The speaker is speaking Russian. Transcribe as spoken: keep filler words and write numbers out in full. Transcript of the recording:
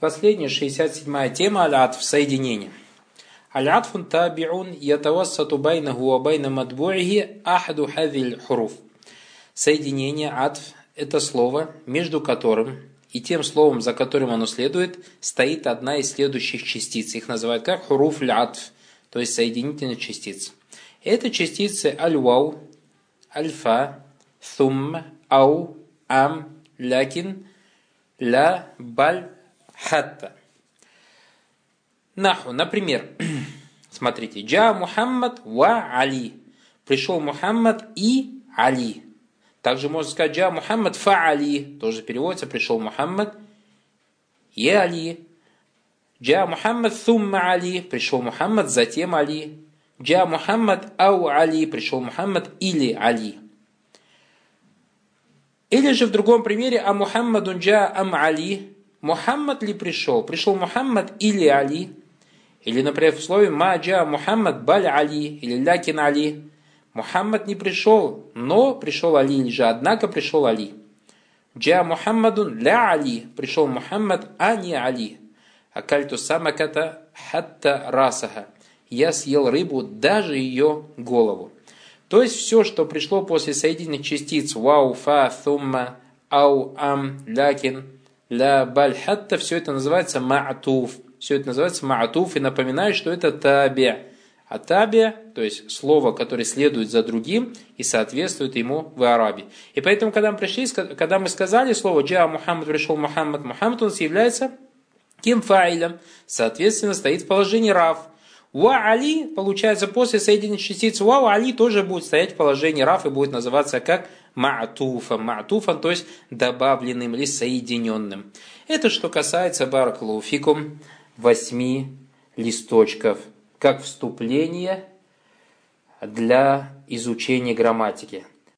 Последняя, шестьдесят седьмая тема, аль-атф, соединение. Аль-атфун табиун ятавассату байнаху ва байна матбуихи ахаду хазиль хуруф. Соединение, атф, это слово, между которым и тем словом, за которым оно следует, стоит одна из следующих частиц. Их называют как хуруф аль-атф, то есть соединительные частицы. Это частицы аль-вау, аль-фа, thumм, ау, ам, лякин, ля, баль, хатта. Наху, например, смотрите, джа Мухаммад ва Али. Пришел Мухаммад и Али. Также можно сказать джа Мухаммад фа Али. Тоже переводится, пришел Мухаммад и Али. Джа Мухаммад thumма Али. Пришел Мухаммад, затем Али. Джа Мухаммад ау Али. Пришел Мухаммад или Али. Или же в другом примере, а Мухаммадун джа ам Али. Мухаммад ли пришел? Пришел Мухаммад или Али? Или, например, в слове ма джа Мухаммад баль Али или лякин Али. Мухаммад не пришел, но пришел Али, или же однако пришел Али. Джа Мухаммадун ля Али. Пришел Мухаммад, а не Али. Акальту самаката хатта расаха. Я съел рыбу, даже ее голову. То есть все, что пришло после соединенных частиц вау, фа, thumma, ау, ам, лякин, ля, баль, хатта, все это называется ма'туф. Все это называется ма'туф, и напоминаю, что это таби. А таби, то есть слово, которое следует за другим и соответствует ему в арабе. И поэтому, когда мы пришли, когда мы сказали слово джа Мухаммад, пришел Мухаммад, Мухаммад, он является кем фаилем, соответственно, стоит в положении рав. Ва Али, получается, после соединения частиц вау Али тоже будет стоять в положении раф и будет называться как ма'туфом. Ма'туфом, то есть добавленным или соединенным. Это что касается баракаллаху фикум восьми листочков, как вступление для изучения грамматики.